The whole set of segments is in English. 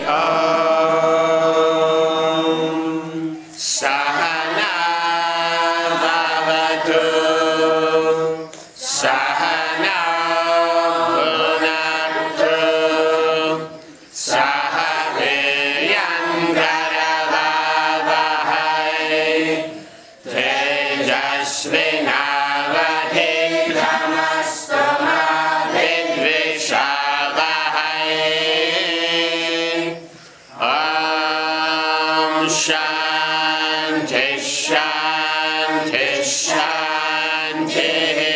Om Sahana Bhavatu Sahana Bhunaktu Saha Viryangaravavahai Tejasvinavadhitamastu ma vidvishavahai. Om Shanti Shanti Shanti.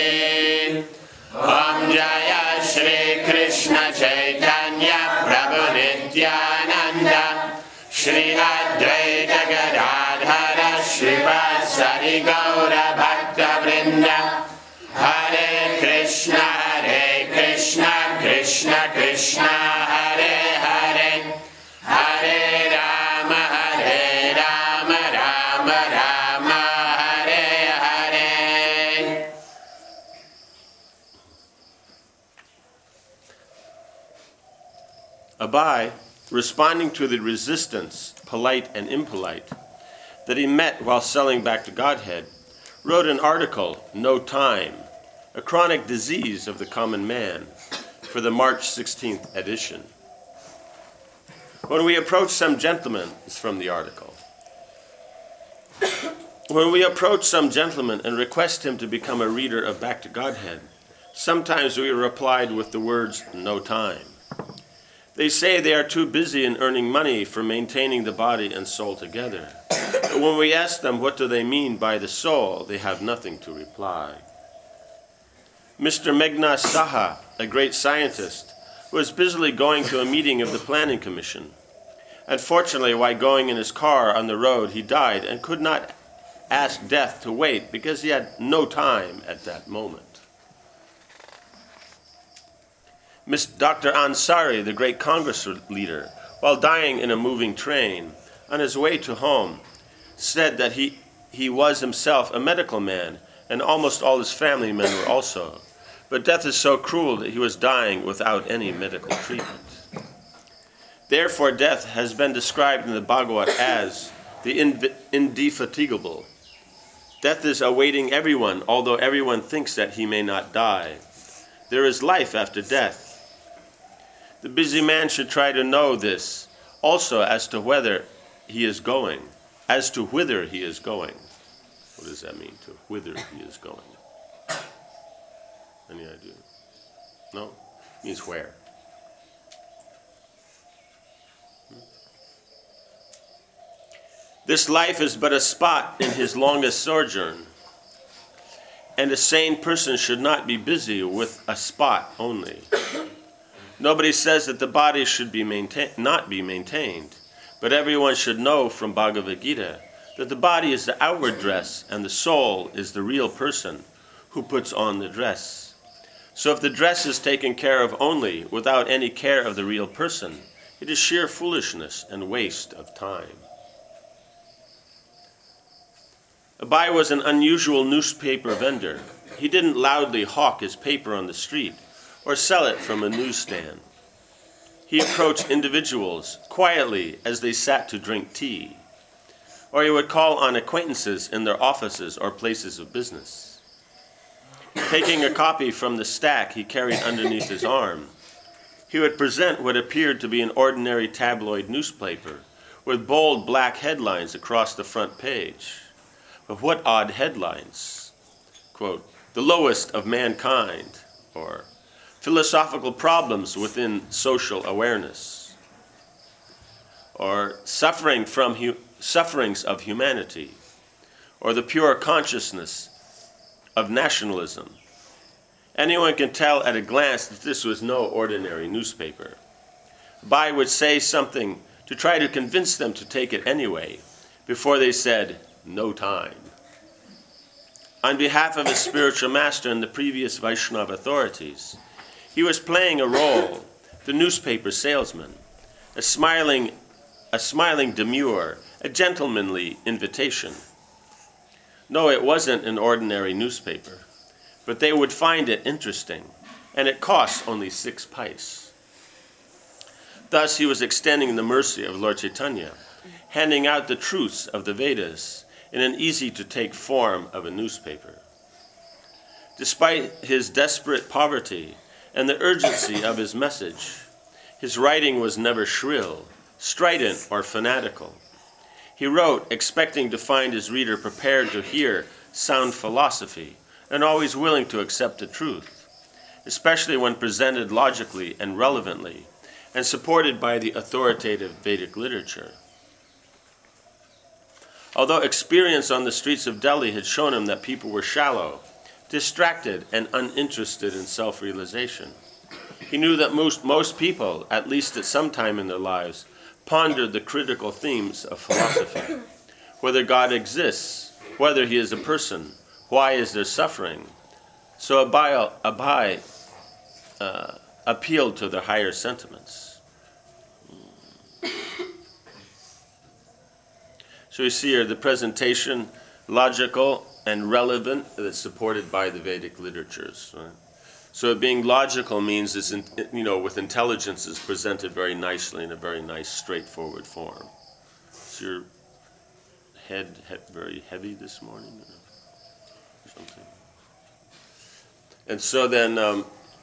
Om Jaya Shri Krishna Chaitanya Prabhu Nityananda Shri Advaita Gadadhara Srivasadi Gaura Bhakta Vrinda. Hare Krishna Krishna Krishna Hare Hare Hare Rama Rama Rama Hare Hare. Abai, responding to the resistance, polite and impolite, that he met while selling back to Godhead, wrote an article, No Time, a chronic disease of the common man, for the March 16th edition. When we approach some gentlemen, it's from the article. When we approach some gentleman and request him to become a reader of Back to Godhead, sometimes we replied with the words, no time. They say they are too busy in earning money for maintaining the body and soul together. But when we ask them what do they mean by the soul, they have nothing to reply. Mr. Meghna Saha, a great scientist, was busily going to a meeting of the Planning Commission. Unfortunately, while going in his car on the road, he died and could not ask death to wait because he had no time at that moment. Dr. Ansari, the great Congress leader, while dying in a moving train, on his way to home, said that he was himself a medical man, and almost all his family men were also. But death is so cruel that he was dying without any medical treatment. Therefore, death has been described in the Bhagavad as the indefatigable. Death is awaiting everyone, although everyone thinks that he may not die. There is life after death. The busy man should try to know this, also as to whither he is going. What does that mean, to whither he is going? Any idea? No? It means where. This life is but a spot in his longest sojourn, and a sane person should not be busy with a spot only. Nobody says that the body should be not be maintained, but everyone should know from Bhagavad Gita that the body is the outward dress and the soul is the real person who puts on the dress. So if the dress is taken care of only without any care of the real person, it is sheer foolishness and waste of time. Abai was an unusual newspaper vendor. He didn't loudly hawk his paper on the street or sell it from a newsstand. He approached individuals quietly as they sat to drink tea, or he would call on acquaintances in their offices or places of business. Taking a copy from the stack he carried underneath his arm, he would present what appeared to be an ordinary tabloid newspaper with bold black headlines across the front page. But what odd headlines? Quote, "The lowest of mankind," or "Philosophical problems within social awareness," or "Sufferings of humanity," or "The pure consciousness of nationalism." Anyone can tell at a glance that this was no ordinary newspaper. Abai would say something to try to convince them to take it anyway, before they said, "No time." On behalf of his spiritual master and the previous Vaishnava authorities, he was playing a role, the newspaper salesman, a smiling demure, a gentlemanly invitation. No, it wasn't an ordinary newspaper, but they would find it interesting, and it cost only 6 paise. Thus, he was extending the mercy of Lord Chaitanya, handing out the truths of the Vedas in an easy-to-take form of a newspaper. Despite his desperate poverty and the urgency of his message, his writing was never shrill, strident, or fanatical. He wrote expecting to find his reader prepared to hear sound philosophy and always willing to accept the truth, especially when presented logically and relevantly and supported by the authoritative Vedic literature. Although experience on the streets of Delhi had shown him that people were shallow, distracted, and uninterested in self-realization, he knew that most people, at least at some time in their lives, pondered the critical themes of philosophy. Whether God exists, whether he is a person, why is there suffering? So Abai appealed to their higher sentiments. So you see here the presentation, logical and relevant, that's supported by the Vedic literatures. Right? So being logical means it's, with intelligence is presented very nicely in a very nice, straightforward form. Is your head very heavy this morning? Or something? And so then,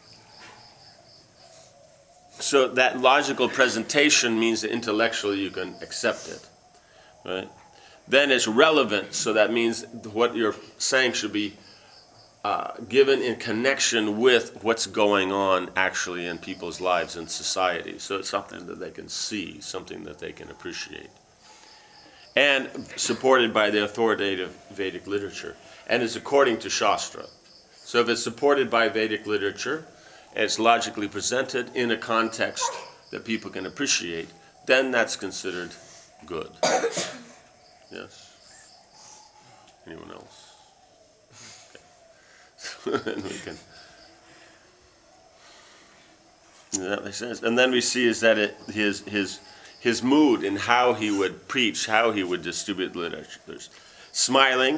so that logical presentation means that intellectually you can accept it, right? Then it's relevant, so that means what you're saying should be given in connection with what's going on actually in people's lives and society. So it's something that they can see, something that they can appreciate. And supported by the authoritative Vedic literature. And is according to Shastra. So if it's supported by Vedic literature, and it's logically presented in a context that people can appreciate, then that's considered good. Yes? Anyone else? And we can. That makes sense. And then we see is that his mood and how he would preach, how he would distribute literature. There's smiling,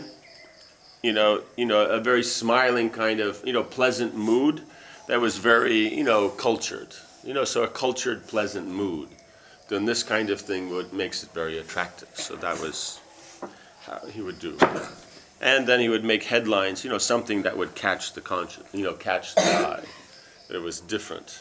a very smiling kind of, pleasant mood that was very, cultured. So a cultured, pleasant mood. Then this kind of thing makes it very attractive. So that was how he would do. And then he would make headlines, something that would catch the conscience, catch the eye. That it was different.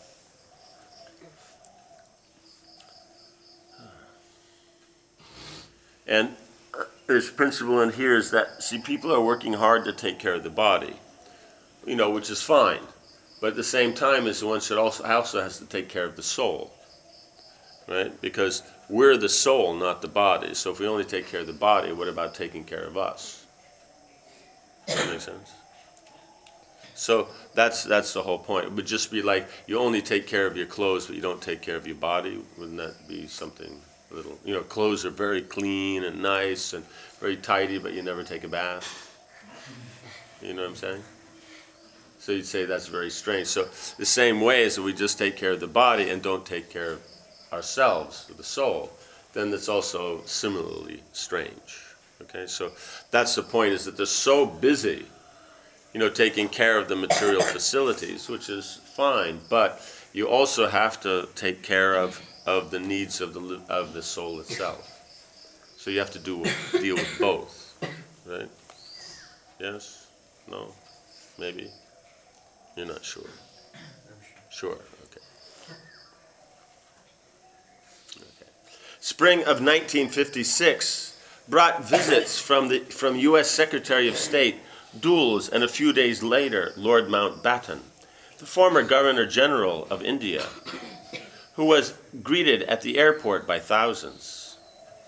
And there's principle in here is that, people are working hard to take care of the body, which is fine. But at the same time, one should also has to take care of the soul, right? Because we're the soul, not the body. So if we only take care of the body, what about taking care of us? Does that make sense? So that's the whole point. It would just be like you only take care of your clothes, but you don't take care of your body. Wouldn't that be something a little? Clothes are very clean and nice and very tidy, but you never take a bath. You know what I'm saying? So you'd say that's very strange. So the same way as we just take care of the body and don't take care of ourselves, the soul, then that's also similarly strange. Okay, so that's the point, is that they're so busy, taking care of the material facilities, which is fine, but you also have to take care of the needs of the soul itself. So you have to deal with both, right? Yes? No? Maybe? You're not sure? Sure, okay. Spring of 1956 brought visits from U.S. Secretary of State Dulles, and a few days later, Lord Mountbatten, the former Governor General of India, who was greeted at the airport by thousands.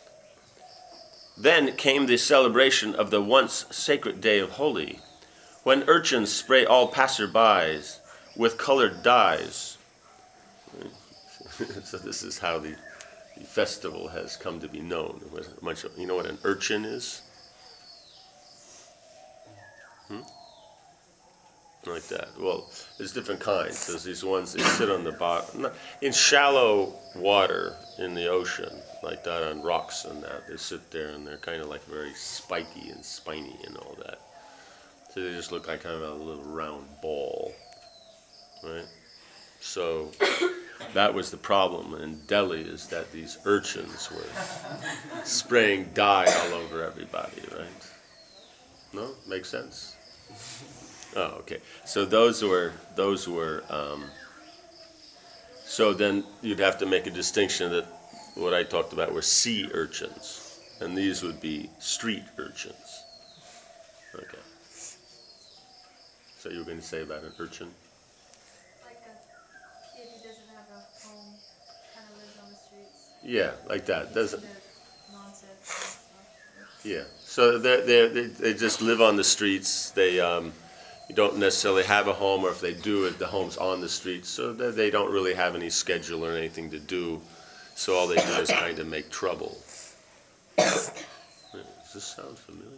Then came the celebration of the once sacred day of Holi, when urchins spray all passerbys with colored dyes. So this is how the festival has come to be known. You know what an urchin is? Like that. Well, there's different kinds. There's these ones that sit on the bottom, in shallow water in the ocean, like that, on rocks and that. They sit there and they're kind of like very spiky and spiny and all that. So they just look like kind of a little round ball, right? So That was the problem in Delhi, is that these urchins were spraying dye all over everybody, right? No? Makes sense? Oh, okay. So those were, so then you'd have to make a distinction that what I talked about were sea urchins, and these would be street urchins. Okay. So you were going to say about an urchin? Like a kid who doesn't have a home, kind of lives on the streets. Yeah, like that. Doesn't. Nonsense and stuff. Yeah. So they just live on the streets. They you don't necessarily have a home, or if they do it, the home's on the streets, so they don't really have any schedule or anything to do. So all they do is kind of make trouble. Does this sound familiar?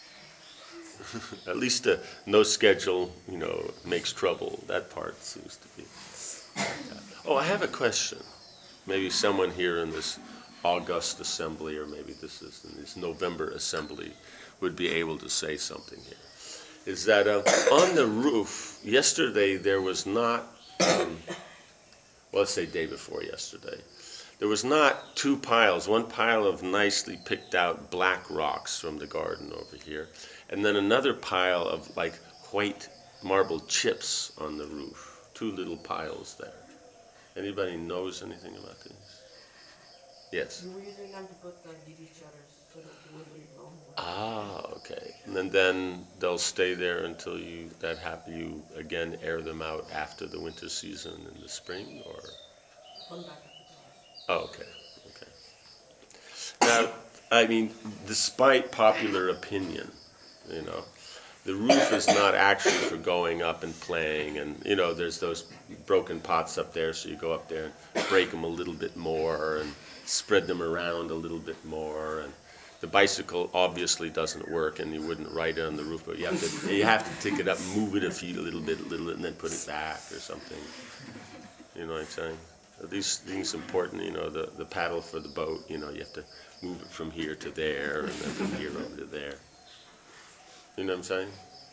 At least no schedule, makes trouble. That part seems to be. Oh, I have a question. Maybe someone here in this August assembly, or maybe this is in this November assembly, would be able to say something here. Is that on the roof, yesterday there was not, well, let's say day before yesterday, there was not two piles, one pile of nicely picked out black rocks from the garden over here, and then another pile of like white marble chips on the roof. Two little piles there. Anybody knows anything about these? Yes? We were using them to put the DD shutters so that they wouldn't blow. Ah, okay. And then they'll stay there until you again air them out after the winter season in the spring, or? Put them back up. Oh, okay, okay. Now, I mean, despite popular opinion, the roof is not actually for going up and playing, and there's those broken pots up there, so you go up there and break them a little bit more and spread them around a little bit more, and the bicycle obviously doesn't work, and you wouldn't ride it on the roof, but you have to take it up, move it a little bit, and then put it back or something. You know what I'm saying? These things important, the paddle for the boat, you have to move it from here to there, and then from here over to there. You know what I'm saying?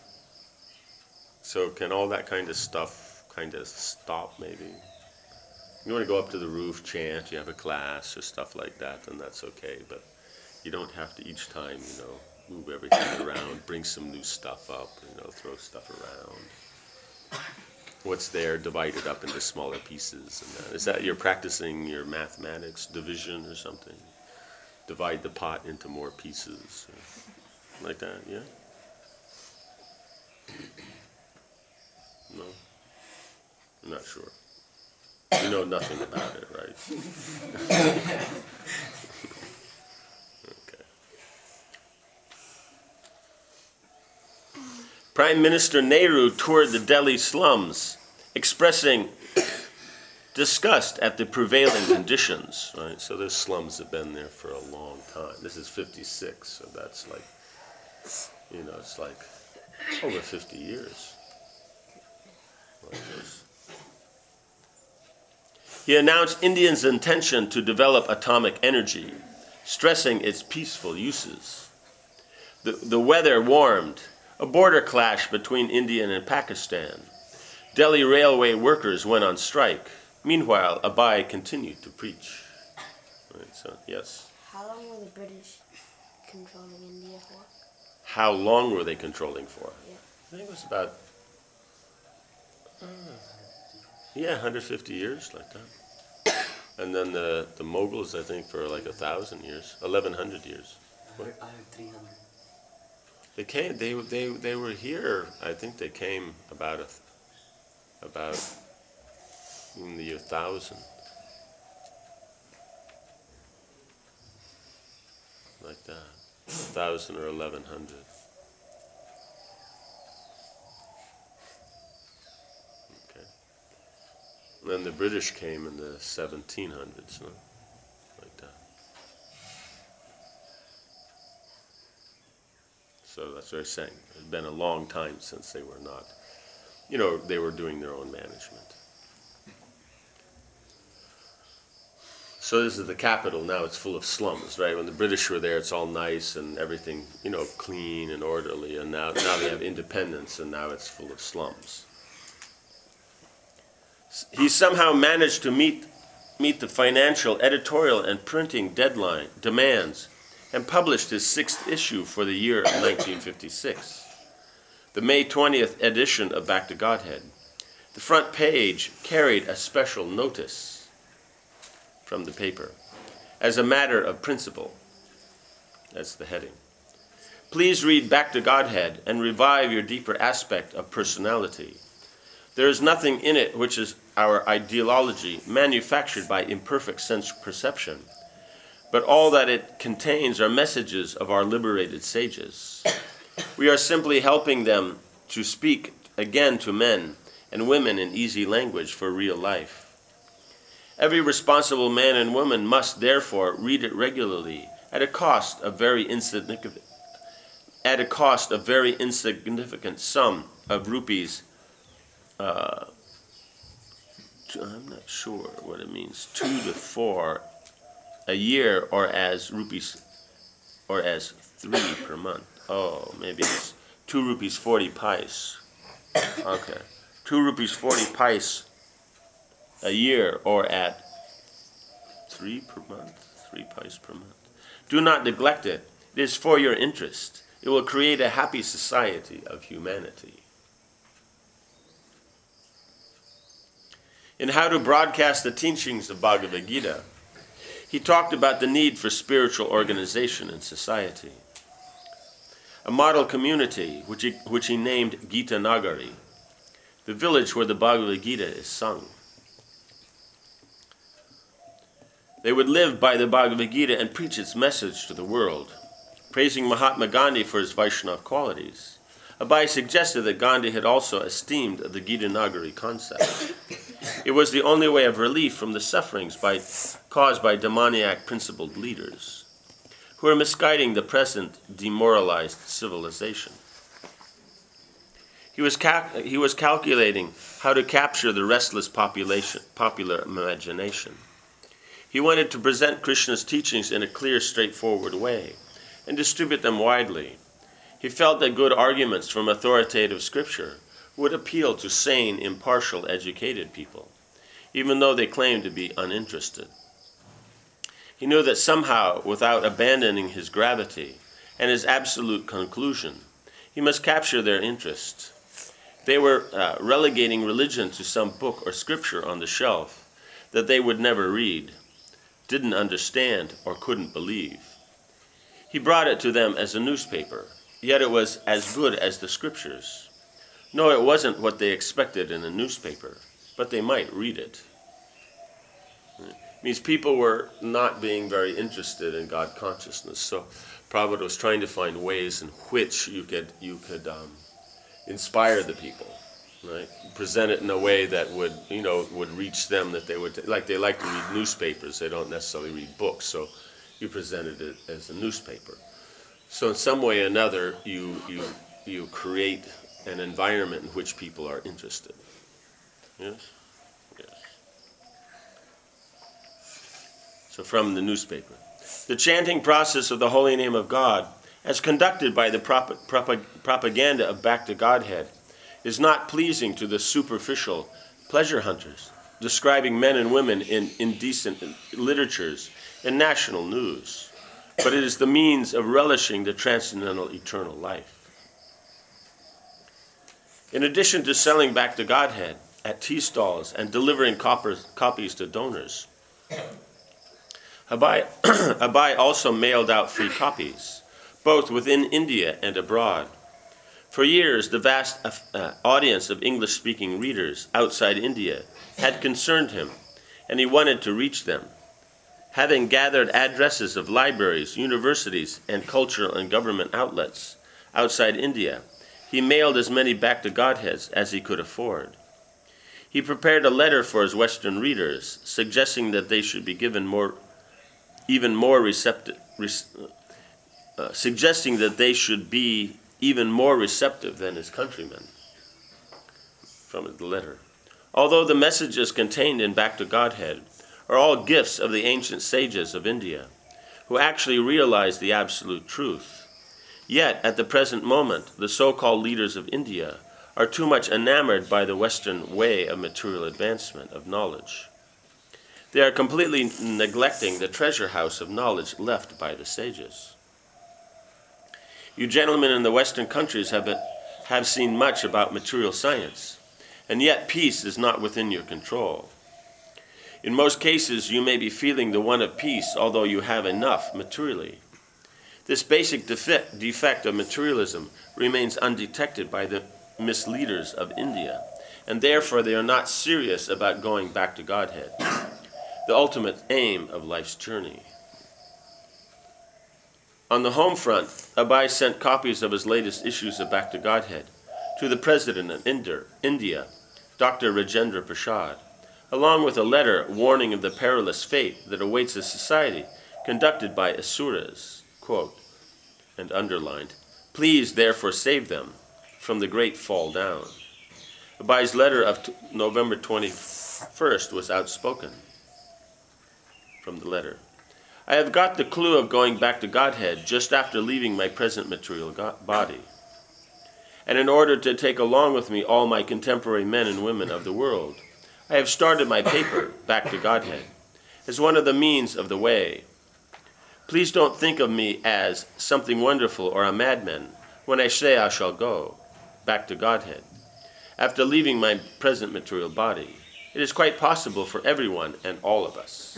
So can all that kind of stuff kind of stop, maybe? You want to go up to the roof, chant, you have a class or stuff like that, then that's okay, but you don't have to each time, move everything around, bring some new stuff up, throw stuff around. What's there, divide it up into smaller pieces. And is that you're practicing your mathematics, division or something? Divide the pot into more pieces, like that, yeah? No? I'm not sure. You know nothing about it, right? Okay. Prime Minister Nehru toured the Delhi slums, expressing disgust at the prevailing conditions. Right? So those slums have been there for a long time. This is 56, so that's like, it's like over 50 years. Like this. He announced India's intention to develop atomic energy, stressing its peaceful uses. The weather warmed. A border clash between India and Pakistan. Delhi railway workers went on strike. Meanwhile, Abai continued to preach. Right, so, yes. How long were the British controlling India for? How long were they controlling for? Yeah. I think it was about, 150 years, like that. And then the Mughals, I think, for like 1,000 years, 1,100 years. I have 300. They came. They were here. I think they came about in the year 1000, like that, 1,000 or 1,100. Okay. And then the British came in the 1700s, no? Like that. So that's what I'm saying. It's been a long time since they were not, they were doing their own management. So this is the capital. Now it's full of slums, right? When the British were there, it's all nice and everything, clean and orderly. And now they have independence, and now it's full of slums. He somehow managed to meet the financial, editorial, and printing deadline demands and published his 6th issue for the year of 1956, the May 20th edition of Back to Godhead. The front page carried a special notice from the paper. As a matter of principle, that's the heading. Please read Back to Godhead and revive your deeper aspect of personality. There is nothing in it which is our ideology manufactured by imperfect sense perception, but all that it contains are messages of our liberated sages. We are simply helping them to speak again to men and women in easy language for real life. Every responsible man and woman must therefore read it regularly at a cost of very insignificant sum of rupees. I'm not sure what it means. 2 to 4 a year, or as 3 per month. Oh, maybe it's 2 rupees 40 pice. Okay, 2 rupees 40 pice a year, or at 3 per month, 3 pice per month. Do not neglect it. It is for your interest. It will create a happy society of humanity. In How to Broadcast the Teachings of Bhagavad Gita, he talked about the need for spiritual organization in society. A model community, which he named Gita Nagari, the village where the Bhagavad Gita is sung. They would live by the Bhagavad Gita and preach its message to the world. Praising Mahatma Gandhi for his Vaishnava qualities, Abai suggested that Gandhi had also esteemed the Gita Nagari concept. It was the only way of relief from the sufferings caused by demoniac principled leaders who are misguiding the present demoralized civilization. He was calculating how to capture the restless popular imagination. He wanted to present Krishna's teachings in a clear, straightforward way and distribute them widely. He felt that good arguments from authoritative scripture would appeal to sane, impartial, educated people, even though they claimed to be uninterested. He knew that somehow, without abandoning his gravity and his absolute conclusion, he must capture their interest. They were relegating religion to some book or scripture on the shelf that they would never read, didn't understand, or couldn't believe. He brought it to them as a newspaper, yet it was as good as the scriptures. No, it wasn't what they expected in a newspaper, but they might read it. It means people were not being very interested in God consciousness. So Prabhupada was trying to find ways in which you could inspire the people, right? Present it in a way that would reach them, that they would they like to read newspapers. They don't necessarily read books, so you presented it as a newspaper. So in some way or another, you create an environment in which people are interested. Yes? Yes. So from the newspaper. The chanting process of the holy name of God, as conducted by the propaganda of Back to Godhead, is not pleasing to the superficial pleasure hunters, describing men and women in indecent literatures and national news, but it is the means of relishing the transcendental eternal life. In addition to selling Back to Godhead at tea stalls and delivering copies to donors, Abai also mailed out free copies, both within India and abroad. For years, the vast audience of English-speaking readers outside India had concerned him, and he wanted to reach them. Having gathered addresses of libraries, universities, and cultural and government outlets outside India, he mailed as many Back to Godheads as he could afford. He prepared a letter for his Western readers, suggesting that they should be given even more receptive than his countrymen. From the letter. Although the messages contained in Back to Godhead are all gifts of the ancient sages of India, who actually realized the absolute truth, yet at the present moment, the so-called leaders of India are too much enamored by the Western way of material advancement, of knowledge. They are completely neglecting the treasure house of knowledge left by the sages. You gentlemen in the Western countries have seen much about material science, and yet peace is not within your control. In most cases, you may be feeling the want of peace, although you have enough materially. This basic defect of materialism remains undetected by the misleaders of India, and therefore they are not serious about going back to Godhead, the ultimate aim of life's journey. On the home front, Abai sent copies of his latest issues of Back to Godhead to the President of India, Dr. Rajendra Prasad, along with a letter warning of the perilous fate that awaits a society conducted by asuras, quote, and underlined, "Please therefore save them from the great fall down." Abai's letter of November 21st was outspoken. From the letter, "I have got the clue of going back to Godhead just after leaving my present material body. And in order to take along with me all my contemporary men and women of the world, I have started my paper, Back to Godhead, as one of the means of the way. Please don't think of me as something wonderful or a madman when I say I shall go back to Godhead after leaving my present material body. It is quite possible for everyone and all of us."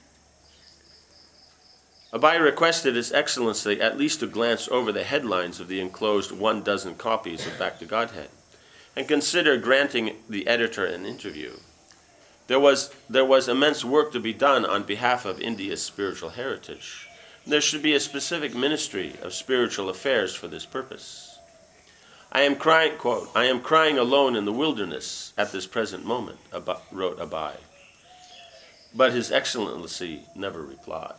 Abai requested His Excellency at least to glance over the headlines of the enclosed 12 copies of Back to Godhead and consider granting the editor an interview. There was immense work to be done on behalf of India's spiritual heritage. There should be a specific ministry of spiritual affairs for this purpose. "I am crying," quote, "I am crying alone in the wilderness at this present moment," wrote Abai. But His Excellency never replied.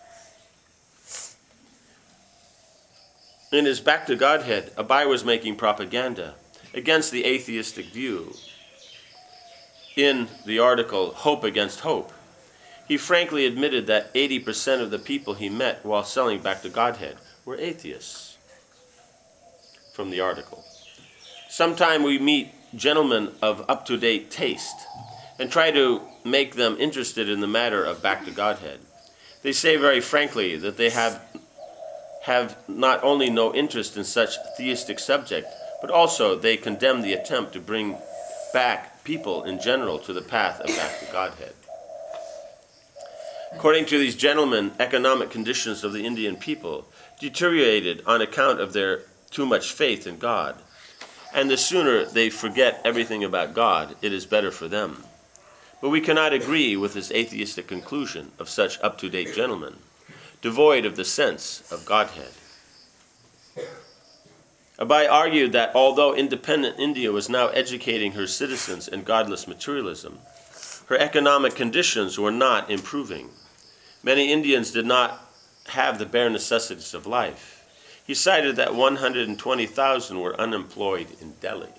In his Back to Godhead, Abai was making propaganda against the atheistic view. In the article, Hope Against Hope, he frankly admitted that 80% of the people he met while selling Back to Godhead were atheists. From the article, "Sometime we meet gentlemen of up-to-date taste and try to make them interested in the matter of Back to Godhead. They say very frankly that they have not only no interest in such theistic subject, but also they condemn the attempt to bring back people in general to the path of Back to Godhead. According to these gentlemen, economic conditions of the Indian people deteriorated on account of their too much faith in God, and the sooner they forget everything about God, it is better for them. But we cannot agree with this atheistic conclusion of such up-to-date gentlemen, devoid of the sense of Godhead." Abai argued that although independent India was now educating her citizens in godless materialism, her economic conditions were not improving. Many Indians did not have the bare necessities of life. He cited that 120,000 were unemployed in Delhi.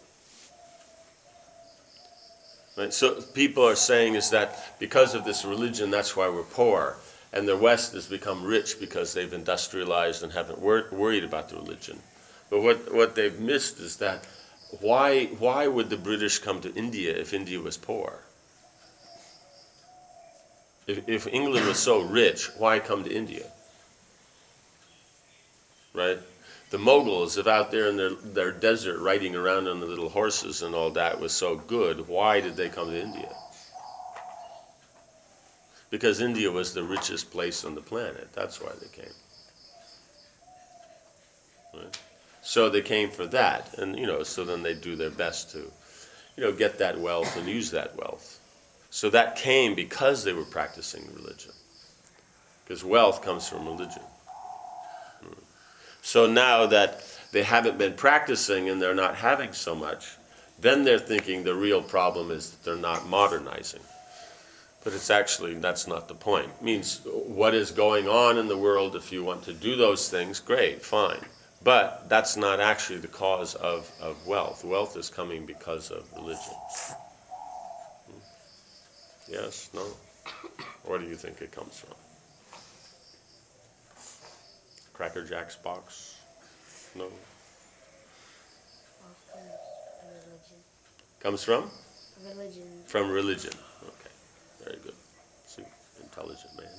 Right? So people are saying is that because of this religion, that's why we're poor. And the West has become rich because they've industrialized and haven't worried about the religion. But what they've missed is that why would the British come to India if India was poor? If England was so rich, why come to India? Right? The Mughals, if out there in their desert riding around on the little horses and all that was so good, why did they come to India? Because India was the richest place on the planet. That's why they came. Right? So they came for that. And, so then they do their best to, get that wealth and use that wealth. So that came because they were practicing religion. Because wealth comes from religion. So now that they haven't been practicing and they're not having so much, then they're thinking the real problem is that they're not modernizing. But it's actually, that's not the point. It means what is going on in the world, if you want to do those things, great, fine. But that's not actually the cause of wealth. Wealth is coming because of religion. Yes? No? Where do you think it comes from? Cracker Jack's box? No? Comes from? Religion. From religion. Okay, very good. So, intelligent man.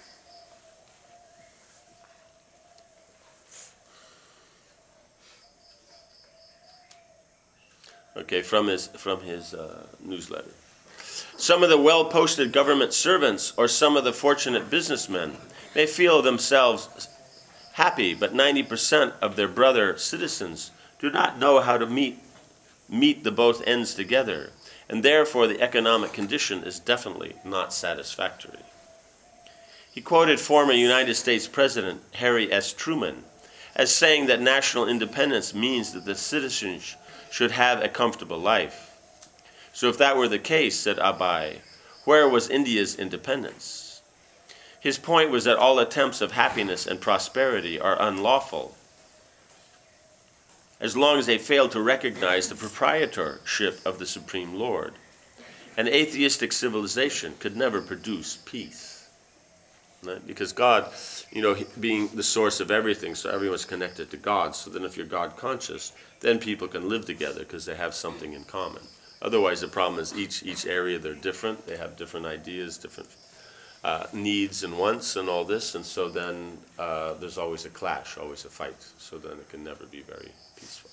Okay, from his newsletter. Some of the well-posted government servants or some of the fortunate businessmen may feel themselves happy, but 90% of their brother citizens do not know how to meet the both ends together, and therefore the economic condition is definitely not satisfactory. He quoted former United States President Harry S. Truman as saying that national independence means that the citizens should have a comfortable life. So if that were the case, said Abai, where was India's independence? His point was that all attempts of happiness and prosperity are unlawful, as long as they fail to recognize the proprietorship of the Supreme Lord. An atheistic civilization could never produce peace. Right? Because God, being the source of everything, so everyone's connected to God. So then if you're God conscious, then people can live together because they have something in common. Otherwise, the problem is each area, they're different. They have different ideas, different needs and wants and all this. And so then there's always a clash, always a fight. So then it can never be very peaceful.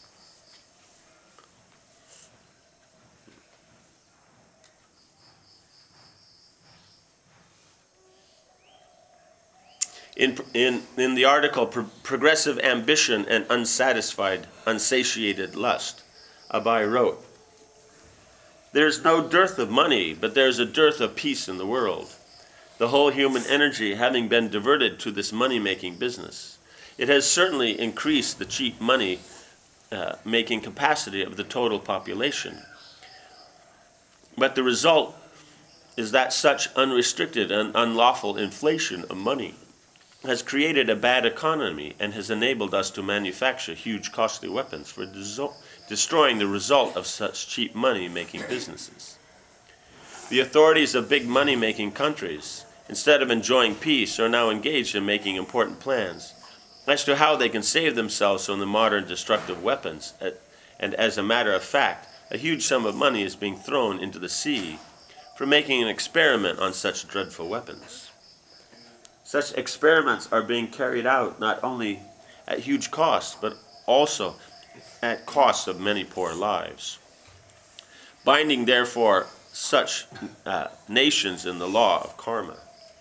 In the article, Progressive Ambition and Unsatiated Lust, Abai wrote, "There's no dearth of money, but there's a dearth of peace in the world. The whole human energy having been diverted to this money-making business, it has certainly increased the cheap money making capacity of the total population. But the result is that such unrestricted and unlawful inflation of money has created a bad economy and has enabled us to manufacture huge costly weapons for destroying the result of such cheap money-making businesses. The authorities of big money-making countries, instead of enjoying peace, are now engaged in making important plans as to how they can save themselves from the modern destructive weapons. And as a matter of fact, a huge sum of money is being thrown into the sea for making an experiment on such dreadful weapons. Such experiments are being carried out not only at huge cost, but also at cost of many poor lives. Binding, therefore, such nations in the law of karma."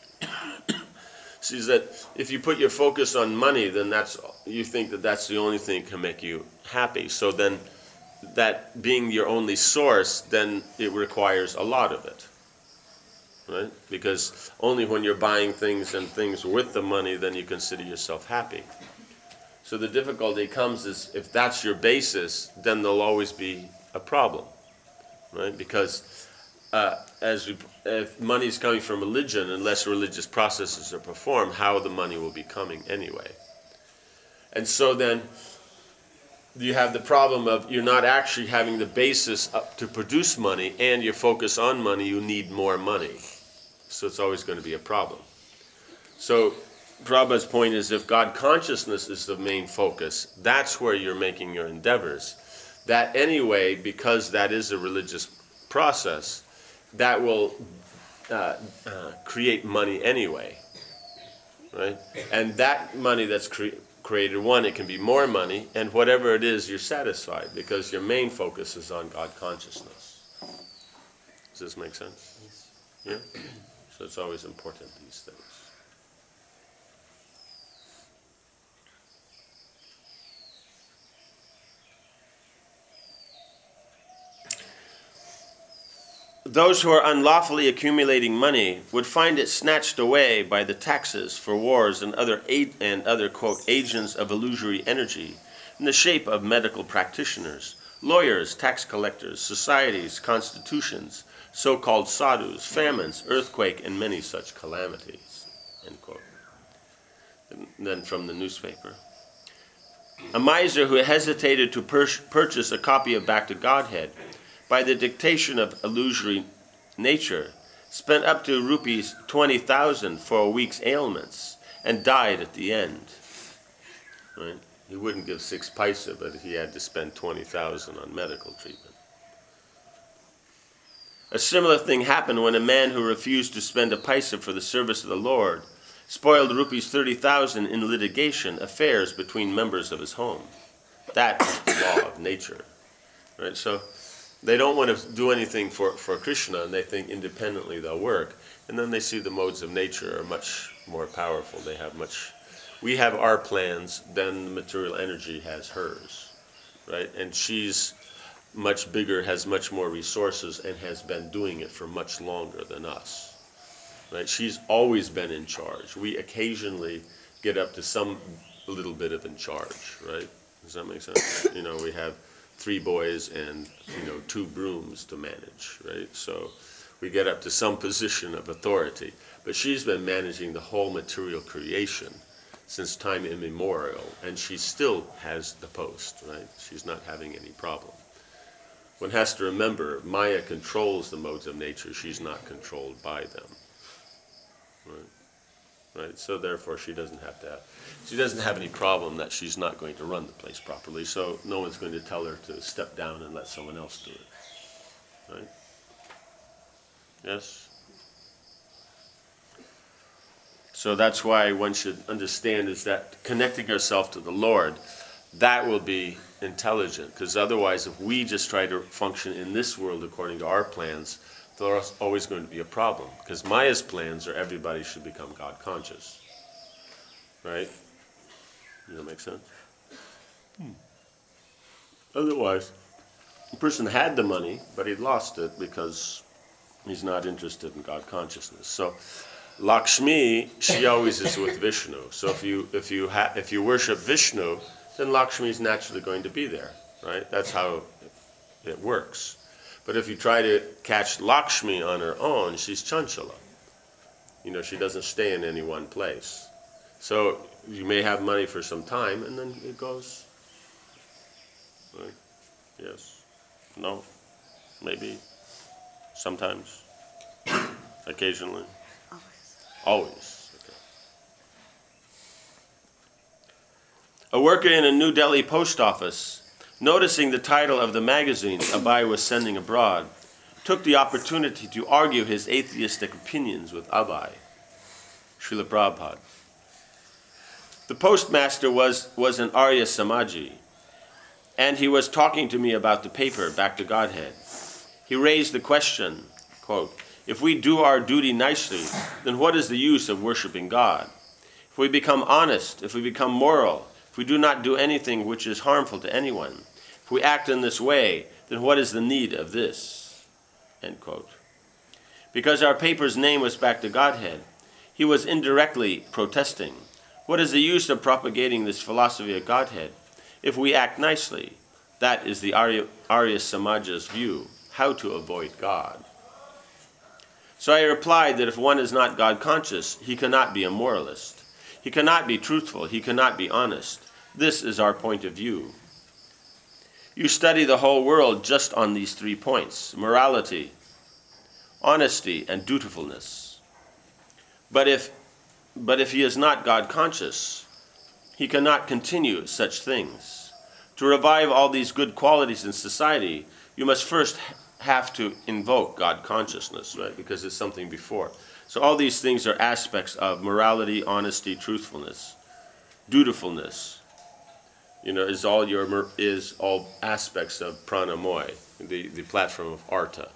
See that if you put your focus on money, then you think that that's the only thing that can make you happy. So then that being your only source, then it requires a lot of it. Right? Because only when you're buying things and things with the money, then you consider yourself happy. So the difficulty comes is if that's your basis, then there'll always be a problem, right? Because if money is coming from religion, unless religious processes are performed, how the money will be coming anyway. And so then you have the problem of you're not actually having the basis to produce money, and your focus on money, you need more money. So it's always going to be a problem. So Prabhupada's point is if God consciousness is the main focus, that's where you're making your endeavors. That anyway, because that is a religious process, that will create money anyway, right? And that money that's created, one, it can be more money, and whatever it is, you're satisfied because your main focus is on God consciousness. Does this make sense? Yeah? So it's always important, these things. Those who are unlawfully accumulating money would find it snatched away by the taxes for wars and other quote, agents of illusory energy in the shape of medical practitioners, lawyers, tax collectors, societies, constitutions, so-called sadhus, famines, earthquake, and many such calamities, end quote. And then from the newspaper. A miser who hesitated to purchase a copy of Back to Godhead by the dictation of illusory nature spent up to rupees 20,000 for a week's ailments and died at the end. Right? He wouldn't give 6 paisa, but he had to spend 20,000 on medical treatment. A similar thing happened when a man who refused to spend a paisa for the service of the Lord spoiled rupees 30,000 in litigation affairs between members of his home. That is the law of nature. Right? So they don't want to do anything for Krishna, and they think independently they'll work. And then they see the modes of nature are much more powerful. We have our plans, then the material energy has hers. Right? And she's much bigger, has much more resources, and has been doing it for much longer than us. Right? She's always been in charge. We occasionally get up to some little bit of in charge, right? Does that make sense? We have 3 boys and 2 brooms to manage, right? So we get up to some position of authority. But she's been managing the whole material creation since time immemorial, and she still has the post, right? She's not having any problem. One has to remember, Maya controls the modes of nature. She's not controlled by them. Right? So therefore she doesn't have any problem that she's not going to run the place properly. So no one's going to tell her to step down and let someone else do it. Right? Yes? So that's why one should understand is that connecting ourselves to the Lord, that will be intelligent. Because otherwise, if we just try to function in this world according to our plans, there's always going to be a problem. Because Maya's plans are everybody should become God conscious. Right? Does that make sense? Otherwise, the person had the money, but he lost it because he's not interested in God consciousness. So Lakshmi, she always is with Vishnu. So if you worship Vishnu, then Lakshmi is naturally going to be there, right? That's how it works. But if you try to catch Lakshmi on her own, she's chanchala. She doesn't stay in any one place. So you may have money for some time, and then it goes. Right? Yes. No. Maybe. Sometimes. Occasionally. Always. Okay. A worker in a New Delhi post office, noticing the title of the magazine Abai was sending abroad, took the opportunity to argue his atheistic opinions with Abai, Srila Prabhupada. The postmaster was an Arya Samaji, and he was talking to me about the paper, Back to Godhead. He raised the question, quote, if we do our duty nicely, then what is the use of worshiping God? If we become honest, if we become moral, if we do not do anything which is harmful to anyone, if we act in this way, then what is the need of this? End quote. Because our paper's name was Back to Godhead, he was indirectly protesting. What is the use of propagating this philosophy of Godhead if we act nicely? That is the Arya Samaja's view, how to avoid God. So I replied that if one is not God conscious, he cannot be a moralist. He cannot be truthful. He cannot be honest. This is our point of view. You study the whole world just on these 3 points: morality, honesty, and dutifulness. But if he is not God conscious, he cannot continue such things. To revive all these good qualities in society, you must first have to invoke God consciousness, right? Because it's something before. So all these things are aspects of morality, honesty, truthfulness, dutifulness. Is all aspects of pranamoy, the platform of artha.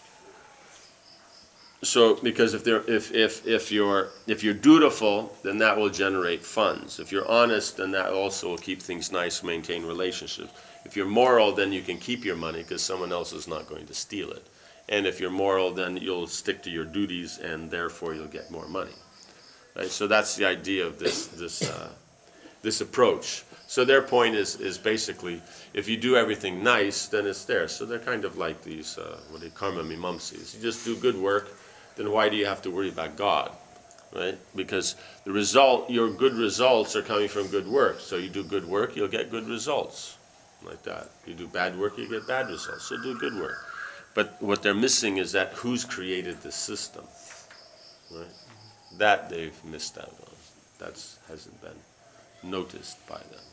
So because if you're dutiful, then that will generate funds. If you're honest, then that also will keep things nice, maintain relationships. If you're moral, then you can keep your money because someone else is not going to steal it. And if you're moral, then you'll stick to your duties, and therefore you'll get more money. Right? So that's the idea of this approach. So their point is basically, if you do everything nice, then it's there. So they're kind of like these karma mimamsis. You just do good work, then why do you have to worry about God? Right? Because your good results are coming from good work. So you do good work, you'll get good results. Like that. You do bad work, you get bad results. So do good work. But what they're missing is that who's created the system. Right? That they've missed out on. That hasn't been noticed by them.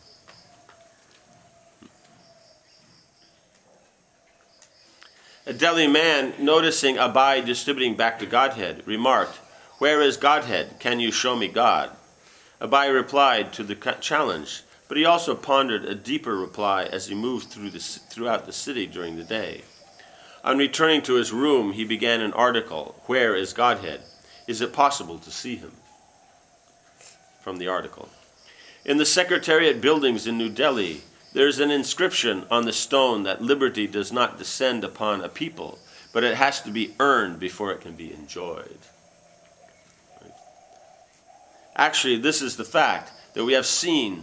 A Delhi man, noticing Abai distributing back to Godhead, remarked, "Where is Godhead? Can you show me God?" Abai replied to the challenge, but he also pondered a deeper reply as he moved throughout the city during the day. On returning to his room, he began an article, "Where is Godhead? Is it possible to see him?" From the article. In the Secretariat buildings in New Delhi, there is an inscription on the stone that liberty does not descend upon a people, but it has to be earned before it can be enjoyed. Right? Actually, this is the fact that we have seen.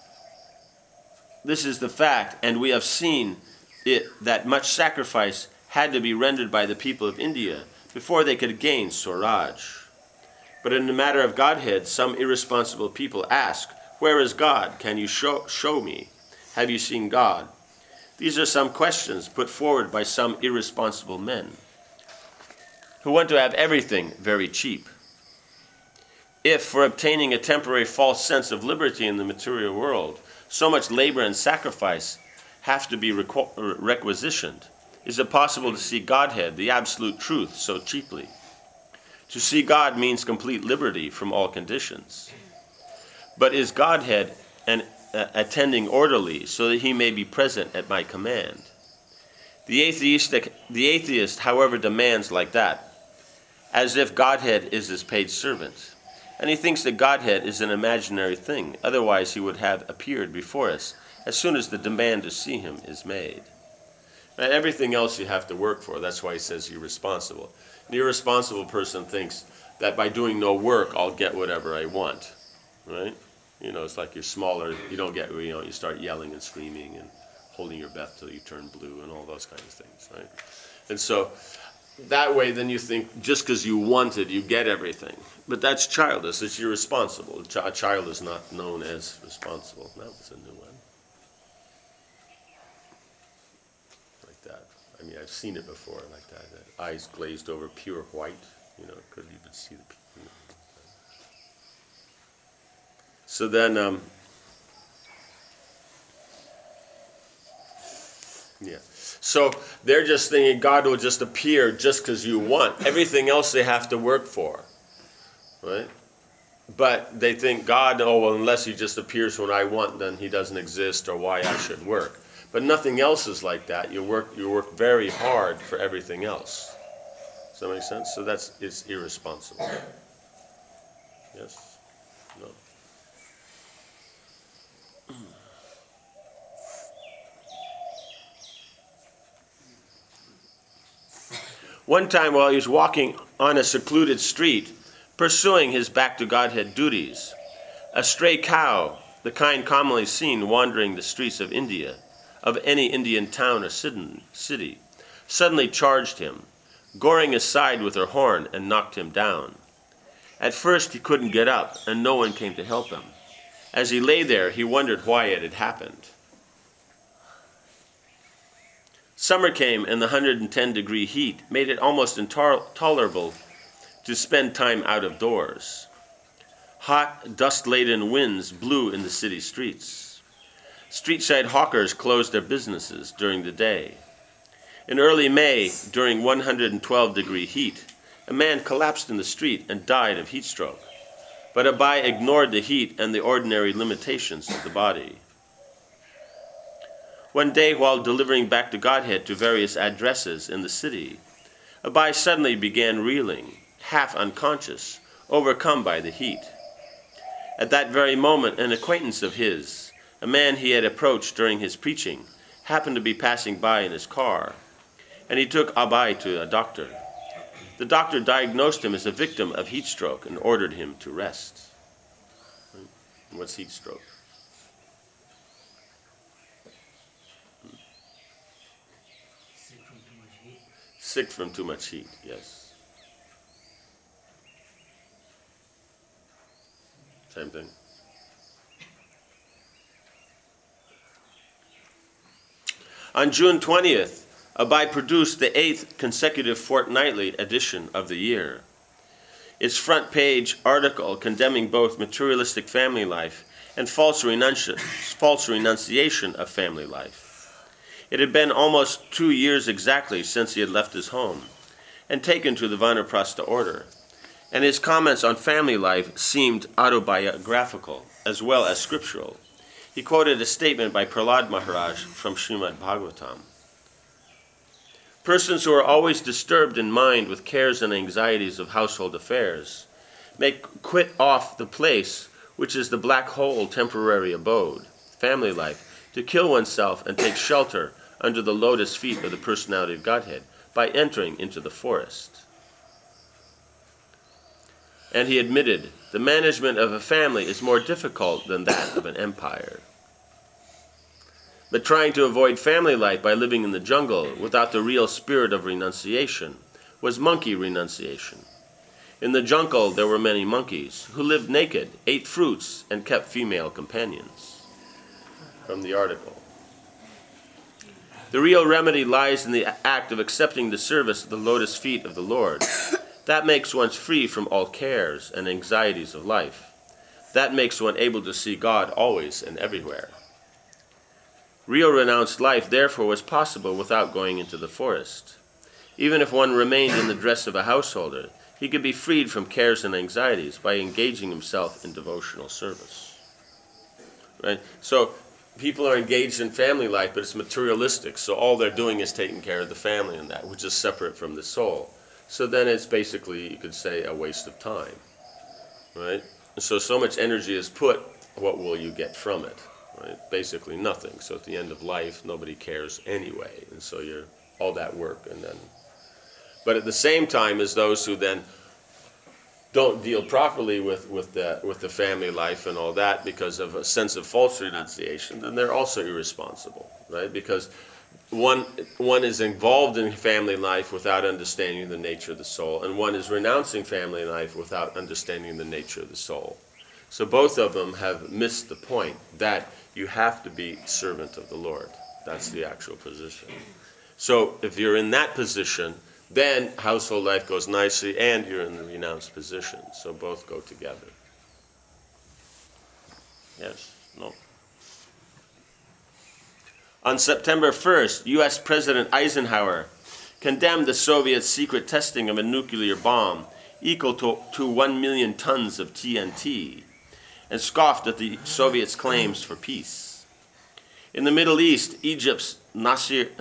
This is the fact, and we have seen it that much sacrifice had to be rendered by the people of India before they could gain Swaraj. But in the matter of Godhead, some irresponsible people ask, "Where is God? Can you show me? Have you seen God?" These are some questions put forward by some irresponsible men who want to have everything very cheap. If, for obtaining a temporary false sense of liberty in the material world, so much labor and sacrifice have to be requisitioned, is it possible to see Godhead, the absolute truth, so cheaply? To see God means complete liberty from all conditions. But is Godhead attending orderly so that he may be present at my command? The atheist, however, demands like that, as if Godhead is his paid servant. And he thinks that Godhead is an imaginary thing, otherwise he would have appeared before us as soon as the demand to see him is made. Now, everything else you have to work for. That's why he says you're responsible. The irresponsible person thinks that by doing no work, I'll get whatever I want, right? You know, it's like you're smaller, you don't get, you start yelling and screaming and holding your breath till you turn blue and all those kinds of things, right? And so that way then you think just because you want it, you get everything. But that's childish, it's irresponsible. A child is not known as responsible. That was a new one. Like that. I mean, I've seen it before like that. Eyes glazed over, pure white. You know, couldn't even see the people. So then, yeah. So they're just thinking God will just appear just because you want. Everything else they have to work for, right? But they think God, oh, well, unless he just appears when I want, then he doesn't exist or why I should work. But nothing else is like that. You work very hard for everything else. Does that make sense? So it's irresponsible. Yes? No? One time while he was walking on a secluded street, pursuing his back to Godhead duties, a stray cow, the kind commonly seen wandering the streets of India, of any Indian town or city, suddenly charged him, goring his side with her horn, and knocked him down. At first he couldn't get up, and no one came to help him. As he lay there, he wondered why it had happened. Summer came, and the 110-degree heat made it almost intolerable to spend time out of doors. Hot, dust-laden winds blew in the city streets. Street-side hawkers closed their businesses during the day. In early May, during 112-degree heat, a man collapsed in the street and died of heat stroke. But Abai ignored the heat and the ordinary limitations of the body. One day, while delivering back to Godhead to various addresses in the city, Abai suddenly began reeling, half unconscious, overcome by the heat. At that very moment, an acquaintance of his, a man he had approached during his preaching, happened to be passing by in his car, and he took Abai to a doctor. The doctor diagnosed him as a victim of heat stroke and ordered him to rest. What's heat stroke? Sick from too much heat, yes. Same thing. On June 20th, Abai produced the 8th consecutive fortnightly edition of the year. Its front page article condemning both materialistic family life and false renunciation of family life. It had been almost 2 years exactly since he had left his home and taken to the Vanaprastha order, and his comments on family life seemed autobiographical as well as scriptural. He quoted a statement by Prahlad Maharaj from Srimad Bhagavatam. Persons who are always disturbed in mind with cares and anxieties of household affairs may quit off the place which is the black hole temporary abode, family life, to kill oneself and take shelter under the lotus feet of the personality of Godhead by entering into the forest. And he admitted, the management of a family is more difficult than that of an empire. But trying to avoid family life by living in the jungle without the real spirit of renunciation was monkey renunciation. In the jungle there were many monkeys who lived naked, ate fruits, and kept female companions. From the article. The real remedy lies in the act of accepting the service of the lotus feet of the Lord. That makes one free from all cares and anxieties of life. That makes one able to see God always and everywhere. Real renounced life, therefore, was possible without going into the forest. Even if one remained in the dress of a householder, he could be freed from cares and anxieties by engaging himself in devotional service. Right? So people are engaged in family life, but it's materialistic. So all they're doing is taking care of the family and that, which is separate from the soul. So then it's basically, you could say, a waste of time. Right? So much energy is put, what will you get from it? Right? Basically nothing. So at the end of life, nobody cares anyway. And so you're all that work and then. But at the same time as those who then don't deal properly with the family life and all that because of a sense of false renunciation, then they're also irresponsible, right? Because one is involved in family life without understanding the nature of the soul, and one is renouncing family life without understanding the nature of the soul. So both of them have missed the point that you have to be servant of the Lord. That's the actual position. So if you're in that position, then household life goes nicely and you're in the renounced position. So both go together. Yes? No? On September 1st, U.S. President Eisenhower condemned the Soviet secret testing of a nuclear bomb equal to 1 million tons of TNT and scoffed at the Soviets' claims for peace. In the Middle East, Egypt's Nasser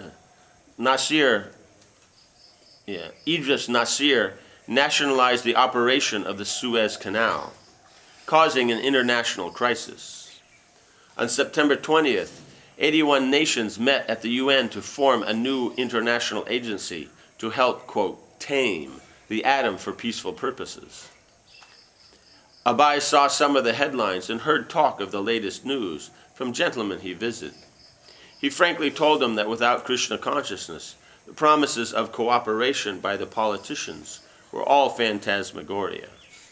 nationalized the operation of the Suez Canal, causing an international crisis. On September 20th, 81 nations met at the UN to form a new international agency to help, quote, tame the atom for peaceful purposes. Abai saw some of the headlines and heard talk of the latest news from gentlemen he visited. He frankly told them that without Krishna consciousness, the promises of cooperation by the politicians were all phantasmagoria.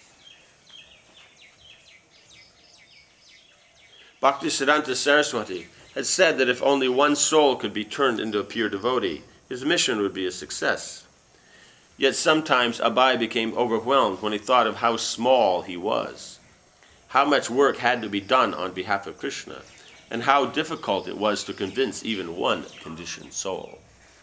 Bhaktisiddhanta Saraswati had said that if only one soul could be turned into a pure devotee, his mission would be a success. Yet sometimes Abai became overwhelmed when he thought of how small he was, how much work had to be done on behalf of Krishna, and how difficult it was to convince even one conditioned soul.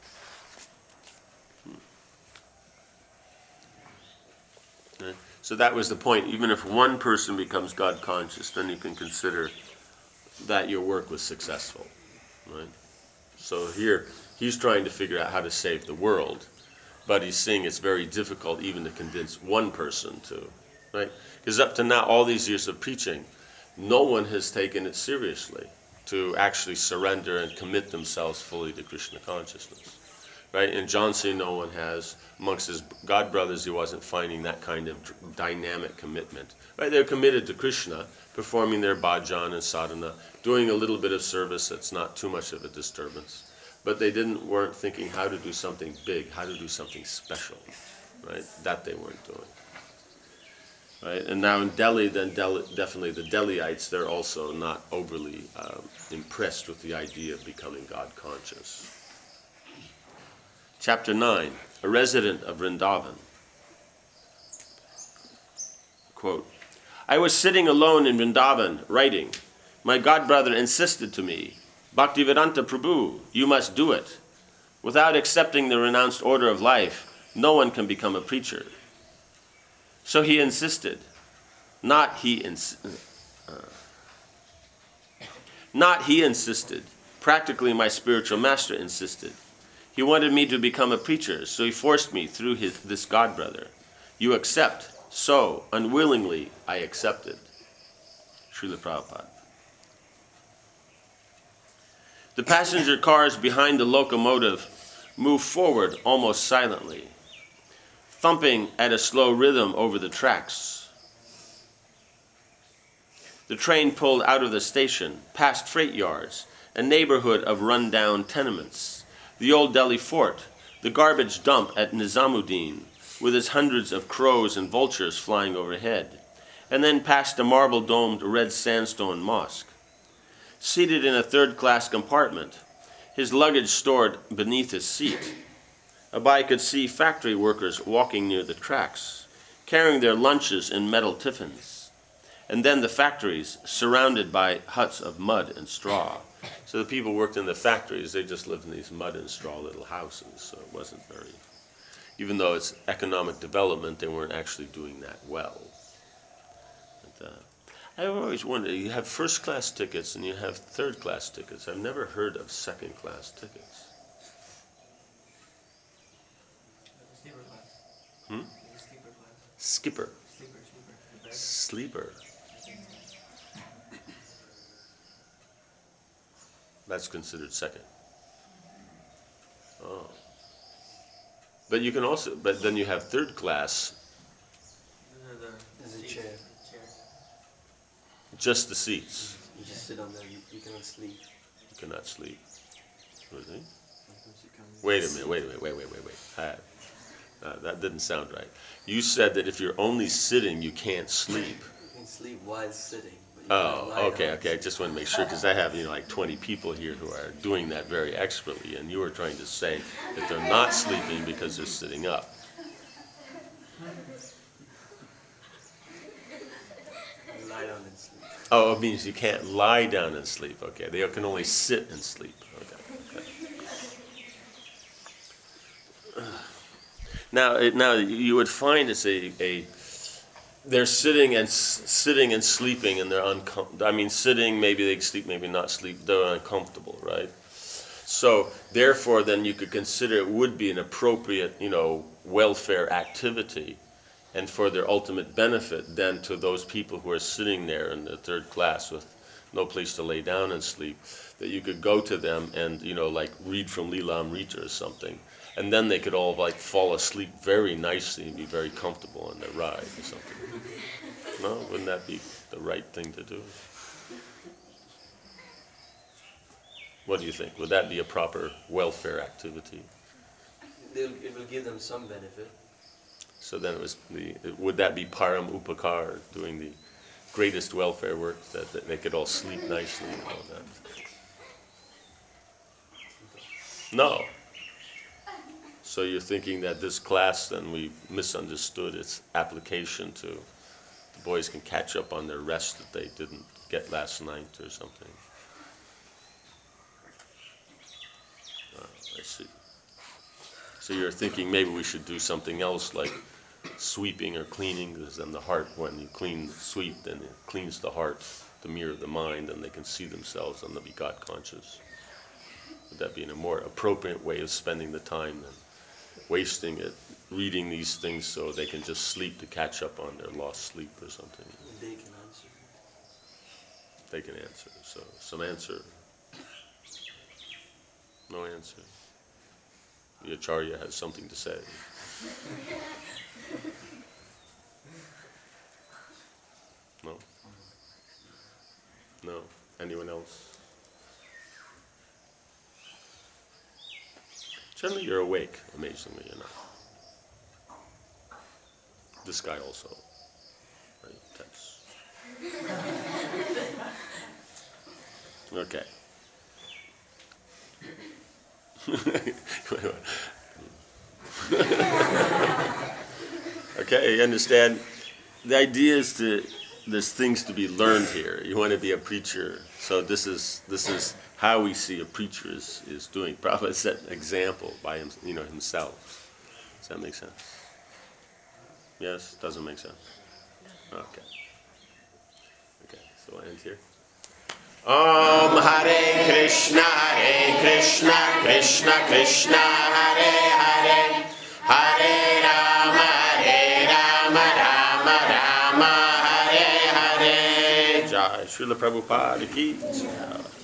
So that was the point. Even if one person becomes God conscious, then you can consider that your work was successful. Right? So here, he's trying to figure out how to save the world, but he's seeing it's very difficult even to convince one person to. Right? Because up to now, all these years of preaching, no one has taken it seriously to actually surrender and commit themselves fully to Krishna consciousness. Right? In Jhansi, no one has. Amongst his God brothers, he wasn't finding that kind of dynamic commitment. Right? They're committed to Krishna, performing their bhajan and sadhana, doing a little bit of service that's not too much of a disturbance. But they weren't thinking how to do something big, how to do something special. Right? That they weren't doing. Right? And now in Delhi, definitely the Delhiites, they're also not overly impressed with the idea of becoming God conscious. Chapter 9, a resident of Vrindavan. Quote, I was sitting alone in Vrindavan, writing. My godbrother insisted to me, Bhaktivedanta Prabhu, you must do it. Without accepting the renounced order of life, no one can become a preacher. So he insisted. Not he insisted. Practically, my spiritual master insisted. He wanted me to become a preacher, so he forced me through this godbrother. You accept. So, unwillingly, I accepted. Srila Prabhupada. The passenger cars behind the locomotive moved forward almost silently, thumping at a slow rhythm over the tracks. The train pulled out of the station, past freight yards, a neighborhood of run-down tenements, the old Delhi fort, the garbage dump at Nizamuddin, with its hundreds of crows and vultures flying overhead, and then past a marble-domed red sandstone mosque. Seated in a third-class compartment, his luggage stored beneath his seat, Abai could see factory workers walking near the tracks, carrying their lunches in metal tiffins. And then the factories surrounded by huts of mud and straw. So the people worked in the factories, they just lived in these mud and straw little houses, so it wasn't very, even though it's economic development, they weren't actually doing that well. But, I've always wondered, you have first-class tickets and you have third-class tickets. I've never heard of second-class tickets. Sleeper class. Hmm? Sleeper class. Skipper. Sleeper. Sleeper. That's considered second. Oh. But you can also, but then you have third class, There's a seats. chair. just the seats. You just sit on there. You cannot sleep. You cannot sleep. Really? Sometimes you can't Wait a sleep. minute, wait. That didn't sound right. You said that if you're only sitting, you can't sleep. You can sleep while sitting. But you Oh, can't lie okay. down. I just want to make sure, because I have, like 20 people here who are doing that very expertly, and you were trying to say that they're not sleeping because they're sitting up. You lie down and sleep. Oh, it means you can't lie down and sleep. Okay, they can only sit and sleep. Okay. Now you would find it's they're sitting and sleeping, and they're uncomfortable. I mean, sitting, maybe they sleep, maybe not sleep. They're uncomfortable, right? So therefore, then you could consider it would be an appropriate, welfare activity, and for their ultimate benefit, then to those people who are sitting there in the third class with no place to lay down and sleep, that you could go to them and like read from Leela Amrita or something. And then they could all fall asleep very nicely and be very comfortable on their ride or something. No, wouldn't that be the right thing to do? What do you think? Would that be a proper welfare activity? It will give them some benefit. So then would that be Param Upakar, doing the greatest welfare work, that they could all sleep nicely and all that? No. So you're thinking that this class, then, we misunderstood its application to the boys can catch up on their rest that they didn't get last night or something. Oh, I see. So you're thinking maybe we should do something else like sweeping or cleaning, because then the heart, when you sweep, then it cleans the heart to mirror the mind, and they can see themselves and they'll be God conscious. Would that be in a more appropriate way of spending the time than wasting it reading these things so they can just sleep to catch up on their lost sleep or something? They can answer. They can answer. So some answer. No answer. The Acharya has something to say. No? No? Anyone else? Generally you're awake, amazingly enough. This guy also. Right? That's... Okay. Okay, you understand? The idea is to there's things to be learned here. You want to be a preacher, so this is how we see a preacher is doing. Prabhupada set an example by him, himself. Does that make sense? Yes, doesn't make sense. Okay. Okay, so we'll end here. Om Hare Krishna, Krishna Krishna, Hare Hare, Hare Rama, Rama Rama, Hare Hare. Jai Srila Prabhupada ki jai.